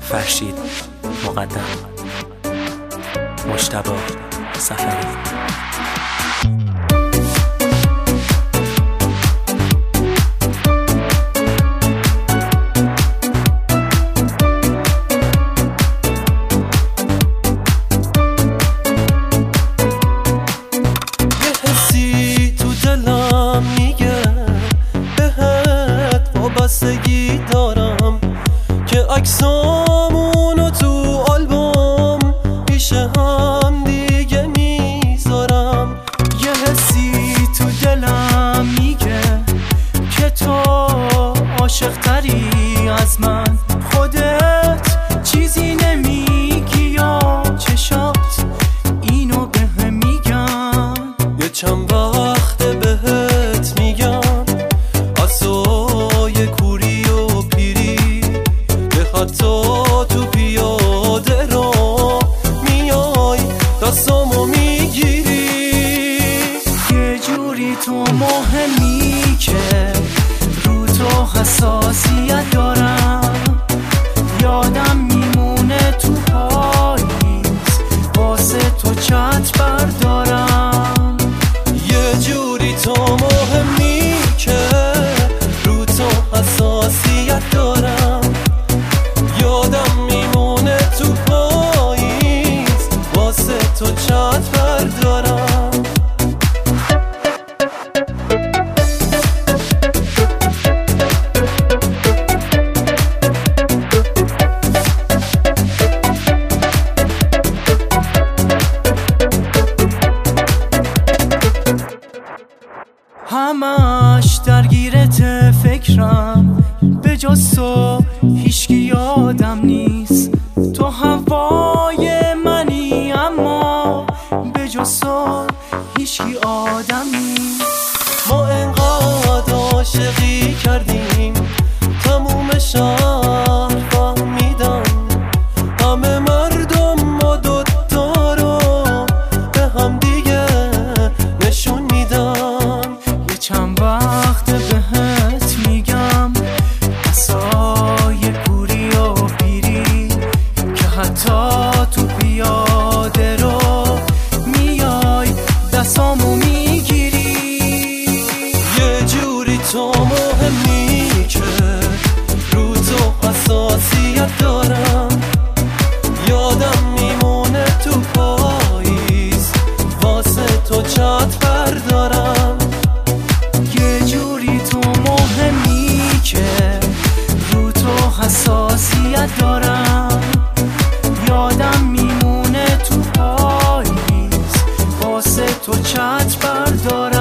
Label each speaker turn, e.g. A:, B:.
A: فرشید مقدم، مجتبی سفری.
B: بستگی دارم که عکسامونو تو آلبوم پیش هم دیگه میذارم.
C: یه حسی تو دلم میگه که تو عاشق تری از من، خودت چیزی نمیگی یا چشات اینو بهم میگن.
B: یه چند وقت بهت میگم کوری و پیری که حتی تو پیاده رو میای دستامو میگیری.
C: یه جوری تو مهمی که رو تو حساسیت دارم، یادم میمونه تو پاییز واسه تو چت بردارم.
B: یه جوری تو مهمی که حساسیت دارم، یادم میمونه تو پاییز واسه تو چت بردارم.
C: همش درگیرت فکرم، به جز تو هیچکی یادم نیست. تو هوای منی اما به جز تو هیچکی آدم نیست.
B: ما انقدر عاشقی کردیم تموم شهر فهمیدن، همه مردم ما دوتا رو به هم دیگه نشون میدن.
C: یه چند وقت بهت میگم عصای کوری و پیری که حتی تو پیاده رو میای دستامو میگیری.
B: یه جوری تو مهمی که رو تو حساسیت دارم، یادم میمونه تو پاییز واسه تو چت بردارم.
C: یه جوری تو مهمی که رو تو حساسیت دارم، یادم میمونه تو پاییز واسه تو چت بردارم.